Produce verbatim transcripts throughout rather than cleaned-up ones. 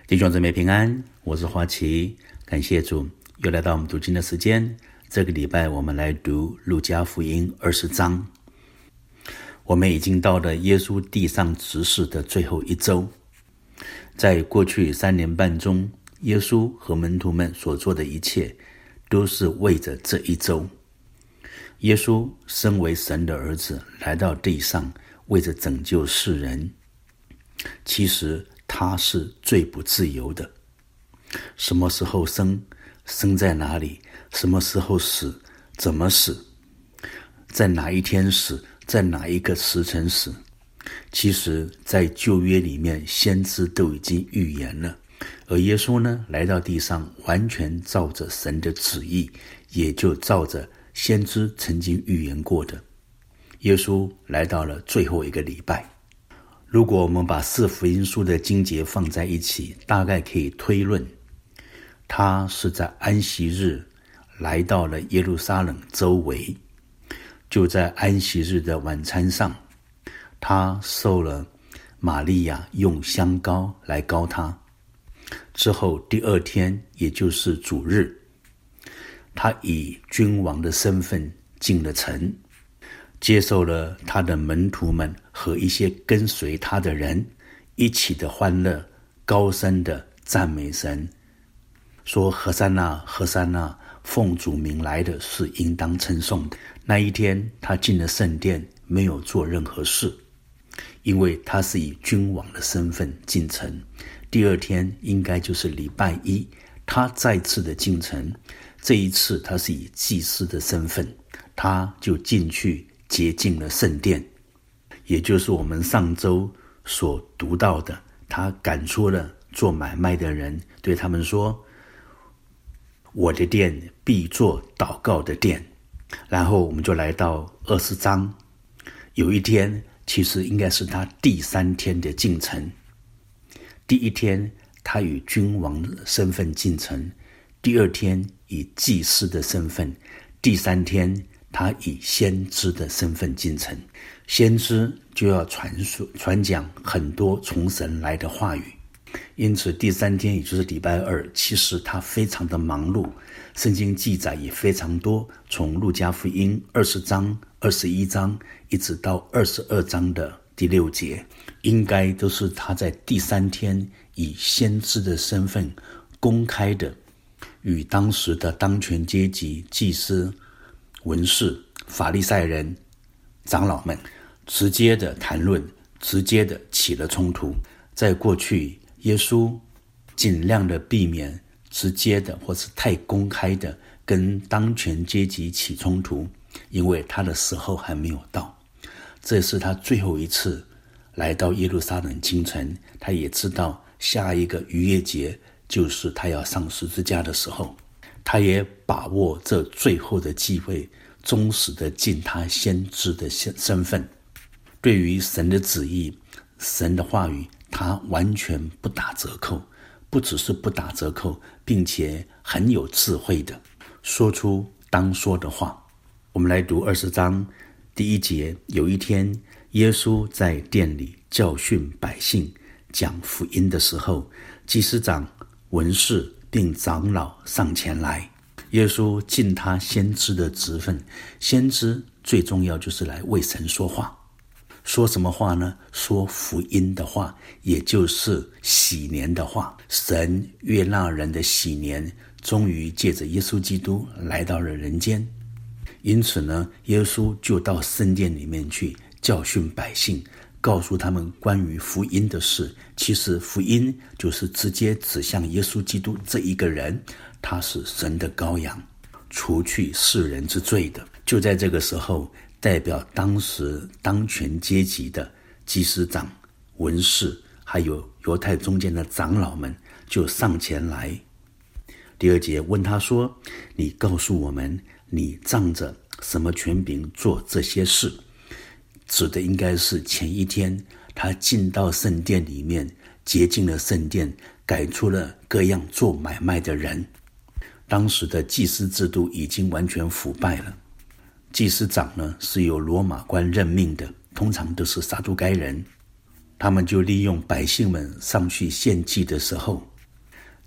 弟兄姊妹平安，我是华奇，感谢主，又来到我们读经的时间。这个礼拜我们来读路加福音二十章。我们已经到了耶稣地上执事的最后一周。在过去三年半中，耶稣和门徒们所做的一切都是为着这一周。耶稣身为神的儿子来到地上，为着拯救世人。其实他是最不自由的。什么时候生，生在哪里，什么时候死，怎么死，在哪一天死，在哪一个时辰死，其实在旧约里面先知都已经预言了。而耶稣呢，来到地上完全照着神的旨意，也就照着先知曾经预言过的。耶稣来到了最后一个礼拜。如果我们把四福音书的经节放在一起，大概可以推论，他是在安息日来到了耶路撒冷周围。就在安息日的晚餐上，他受了玛利亚用香膏来膏他。之后第二天，也就是主日，他以君王的身份进了城，接受了他的门徒们和一些跟随他的人一起的欢乐，高声的赞美神，说何塞那何塞那，奉主名来的是应当称颂的。那一天他进了圣殿，没有做任何事，因为他是以君王的身份进城。第二天应该就是礼拜一，他再次的进城，这一次他是以祭司的身份，他就进去洁净了圣殿，也就是我们上周所读到的，他赶出了做买卖的人，对他们说，我的殿必做祷告的殿。然后我们就来到二十章，有一天其实应该是他第三天的进城。第一天他以君王的身份进城，第二天以祭司的身份，第三天他以先知的身份进城。先知就要传说传讲很多从神来的话语，因此第三天也就是礼拜二，其实他非常的忙碌，圣经记载也非常多，从路加福音二十章、二十一章一直到二十二章的第六节，应该都是他在第三天以先知的身份公开的与当时的当权阶级、祭司、文士、法利赛人、长老们直接的谈论，直接的起了冲突。在过去，耶稣尽量的避免直接的或是太公开的跟当权阶级起冲突，因为他的时候还没有到。这是他最后一次来到耶路撒冷京城，他也知道下一个逾越节就是他要上十字架的时候，他也把握这最后的机会，忠实的尽他先知的身份。对于神的旨意、神的话语，他完全不打折扣，不只是不打折扣，并且很有智慧的说出当说的话。我们来读二十章第一节。有一天，耶稣在殿里教训百姓，讲福音的时候，祭司长、文士并长老上前来。耶稣尽他先知的职分，先知最重要就是来为神说话。说什么话呢？说福音的话，也就是喜年的话。神悦纳人的喜年，终于借着耶稣基督来到了人间。因此呢，耶稣就到圣殿里面去教训百姓，告诉他们关于福音的事。其实福音就是直接指向耶稣基督这一个人，他是神的羔羊，除去世人之罪的。就在这个时候，代表当时当权阶级的祭司长、文士，还有犹太中间的长老们就上前来。第二节问他说，你告诉我们，你仗着什么权柄做这些事？指的应该是前一天他进到圣殿里面，洁净了圣殿，改出了各样做买卖的人。当时的祭司制度已经完全腐败了，祭司长呢是由罗马官任命的，通常都是撒都该人。他们就利用百姓们上去献祭的时候，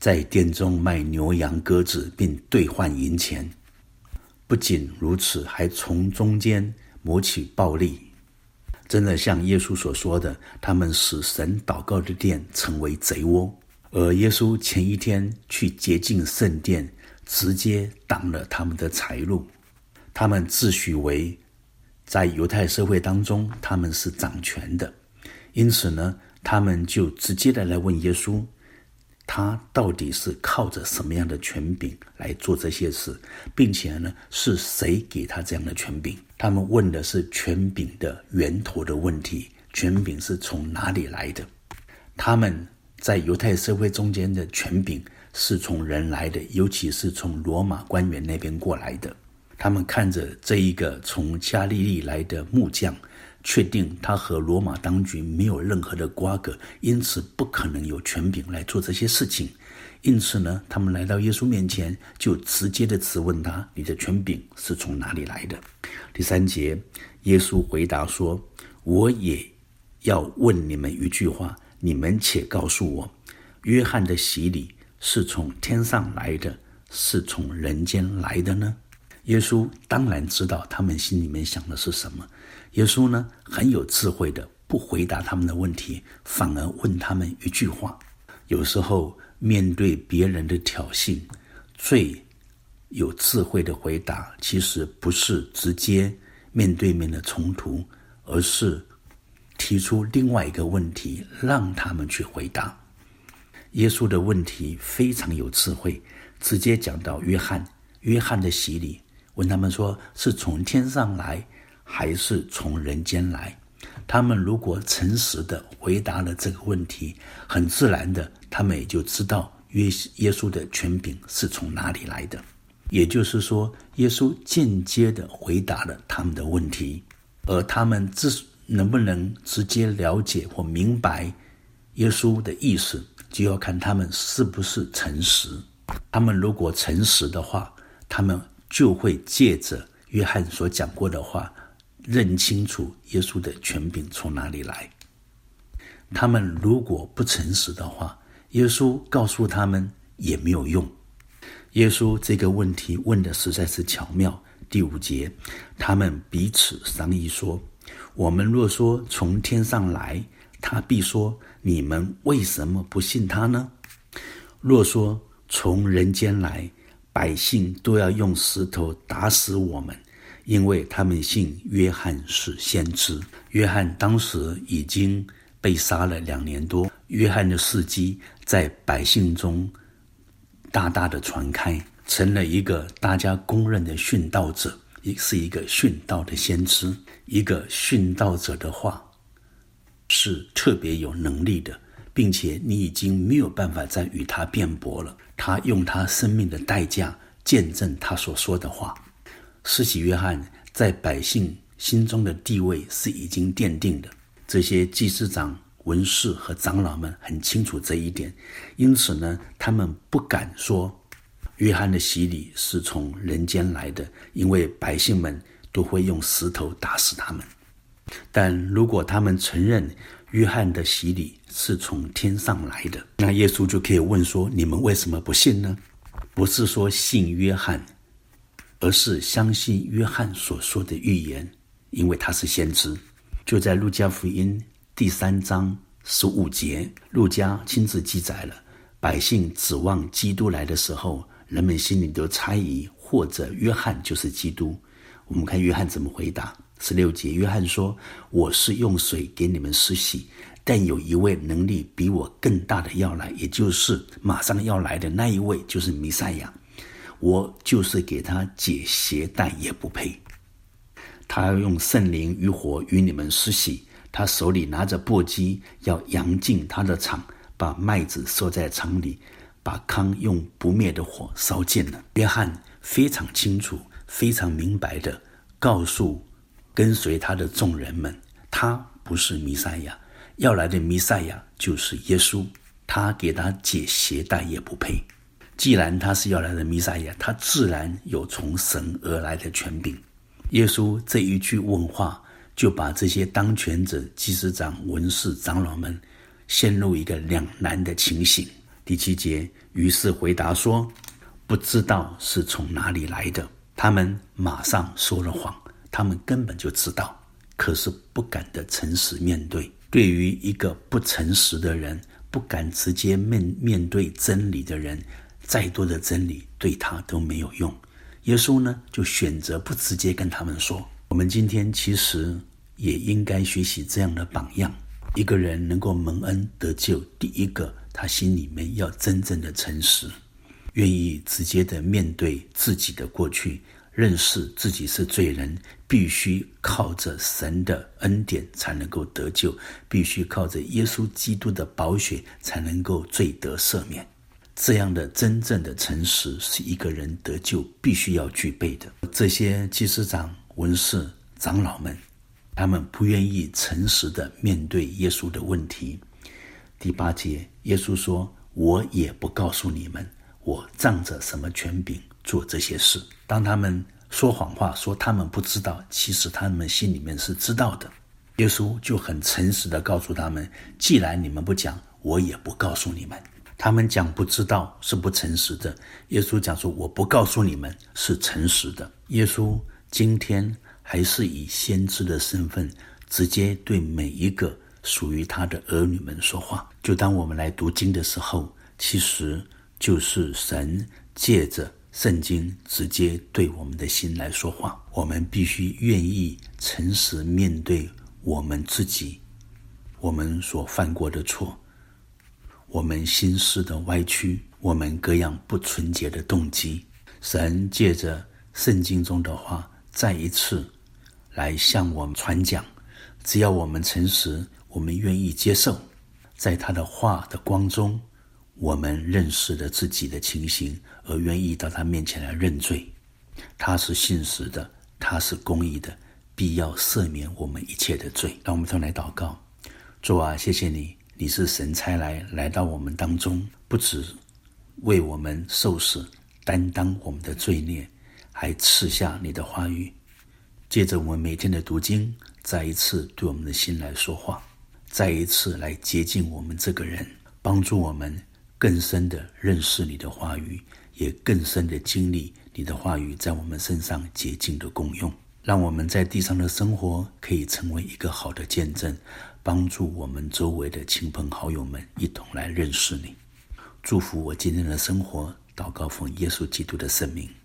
在店中卖牛羊鸽子，并兑换银钱。不仅如此，还从中间谋取暴利。真的像耶稣所说的，他们使神祷告的殿成为贼窝。而耶稣前一天去洁净圣殿，直接挡了他们的财路。他们自诩为在犹太社会当中他们是掌权的，因此呢，他们就直接的来问耶稣，他到底是靠着什么样的权柄来做这些事，并且呢，是谁给他这样的权柄？他们问的是权柄的源头的问题，权柄是从哪里来的？他们在犹太社会中间的权柄是从人来的，尤其是从罗马官员那边过来的。他们看着这一个从加利利来的木匠，确定他和罗马当局没有任何的瓜葛，因此不可能有权柄来做这些事情。因此呢，他们来到耶稣面前，就直接的质问他，你的权柄是从哪里来的？第三节，耶稣回答说，我也要问你们一句话，你们且告诉我，约翰的洗礼是从天上来的，是从人间来的呢？耶稣当然知道他们心里面想的是什么。耶稣呢，很有智慧的不回答他们的问题，反而问他们一句话。有时候面对别人的挑衅，最有智慧的回答其实不是直接面对面的冲突，而是提出另外一个问题，让他们去回答。耶稣的问题非常有智慧，直接讲到约翰，约翰的洗礼，问他们说是从天上来还是从人间来？他们如果诚实的回答了这个问题，很自然的他们也就知道约耶稣的权柄是从哪里来的。也就是说，耶稣间接的回答了他们的问题，而他们自能不能直接了解或明白耶稣的意思，就要看他们是不是诚实。他们如果诚实的话，他们就会借着约翰所讲过的话，认清楚耶稣的权柄从哪里来。他们如果不诚实的话，耶稣告诉他们也没有用。耶稣这个问题问的实在是巧妙。第五节，他们彼此商议说，我们若说从天上来，他必说，你们为什么不信他呢？若说从人间来，百姓都要用石头打死我们，因为他们信约翰是先知。约翰当时已经被杀了两年多，约翰的事迹在百姓中大大的传开，成了一个大家公认的殉道者，也是一个殉道的先知。一个殉道者的话是特别有能力的，并且你已经没有办法再与他辩驳了。他用他生命的代价见证他所说的话。施洗约翰在百姓心中的地位是已经奠定的，这些祭司长、文士和长老们很清楚这一点，因此呢，他们不敢说约翰的洗礼是从人间来的，因为百姓们都会用石头打死他们。但如果他们承认约翰的洗礼是从天上来的，那耶稣就可以问说，你们为什么不信呢？不是说信约翰，而是相信约翰所说的预言，因为他是先知。就在路加福音第三章十五节，路加亲自记载了，百姓指望基督来的时候，人们心里都猜疑，或者约翰就是基督。我们看约翰怎么回答。十六节，约翰说，我是用水给你们施洗，但有一位能力比我更大的要来，也就是马上要来的那一位，就是弥赛亚，我就是给他解鞋带也不配。他要用圣灵与火与你们施洗，他手里拿着簸箕，要扬进他的场，把麦子收在场里，把糠用不灭的火烧尽了。约翰非常清楚非常明白的告诉跟随他的众人们，他不是弥赛亚，要来的弥赛亚就是耶稣，他给他解鞋带也不配。既然他是要来的弥赛亚，他自然有从神而来的权柄。耶稣这一句问话，就把这些当权者、祭司长、文士、长老们陷入一个两难的情形。 第七节，于是回答说，不知道是从哪里来的。他们马上说了谎，他们根本就知道，可是不敢的诚实面对。对于一个不诚实的人，不敢直接面面对真理的人，再多的真理对他都没有用。耶稣呢，就选择不直接跟他们说。我们今天其实也应该学习这样的榜样。一个人能够蒙恩得救，第一个他心里面要真正的诚实，愿意直接的面对自己的过去，认识自己是罪人，必须靠着神的恩典才能够得救，必须靠着耶稣基督的宝血才能够罪得赦免。这样的真正的诚实是一个人得救必须要具备的。这些祭司长、文士、长老们，他们不愿意诚实的面对耶稣的问题。第八节，耶稣说，我也不告诉你们，我仗着什么权柄做这些事。当他们说谎话，说他们不知道，其实他们心里面是知道的。耶稣就很诚实的告诉他们，既然你们不讲，我也不告诉你们。他们讲不知道是不诚实的，耶稣讲说我不告诉你们是诚实的。耶稣今天还是以先知的身份，直接对每一个属于他的儿女们说话。就当我们来读经的时候，其实就是神借着圣经直接对我们的心来说话。我们必须愿意诚实面对我们自己，我们所犯过的错，我们心思的歪曲，我们各样不纯洁的动机。神借着圣经中的话再一次来向我们传讲，只要我们诚实，我们愿意接受，在他的话的光中，我们认识了自己的情形，而愿意到他面前来认罪。他是信实的，他是公义的，必要赦免我们一切的罪。让我们同来祷告。主啊，谢谢你，你是神差来来到我们当中，不只为我们受死，担当我们的罪孽，还赐下你的话语，借着我们每天的读经，再一次对我们的心来说话，再一次来洁净我们这个人，帮助我们更深的认识你的话语，也更深的经历你的话语在我们身上洁净的功用，让我们在地上的生活可以成为一个好的见证，帮助我们周围的亲朋好友们一同来认识你。祝福我今天的生活，祷告奉耶稣基督的圣名。